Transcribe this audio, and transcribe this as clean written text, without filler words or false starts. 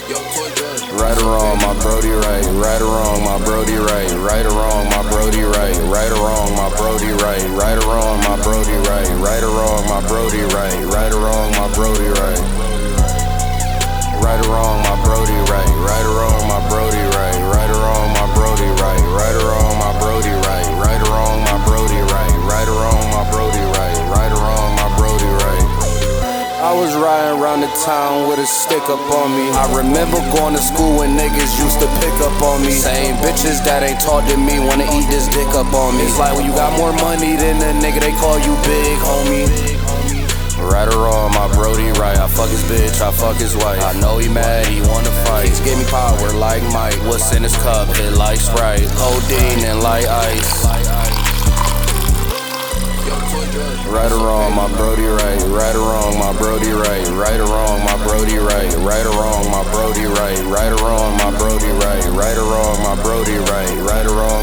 Right or wrong, my Brody right. Right or wrong, my Brody right. Right or wrong, my Brody right. Right or wrong, my Brody right. Right or wrong, my Brody right. Right or wrong, my Brody right. Right or wrong, my Brody right. Right or wrong, my Brody right. Right or wrong, my Brody right. Right or wrong, my Brody right. Right or wrong, my Brody right. Right or wrong, my Brody right. Right or wrong, my Brody right. Right or wrong, my Brody right. I was riding around the town with a stick up on me. I remember going to school when niggas used to pick up on me. Same bitches that ain't talk to me wanna eat this dick up on me. It's like when you got more money than a nigga, they call you big homie. Right or wrong, my Brody right. I fuck his bitch, I fuck his wife. I know he mad, he wanna fight. He's give me power like Mike. What's in his cup? Hit like Sprite, codeine and light ice. Right or wrong, my Brody right. Right or wrong, my Brody right. Right or wrong, my Brody right. Right or wrong, my Brody right. Right or wrong, my Brody right. Right or wrong, my Brody right. Right or wrong.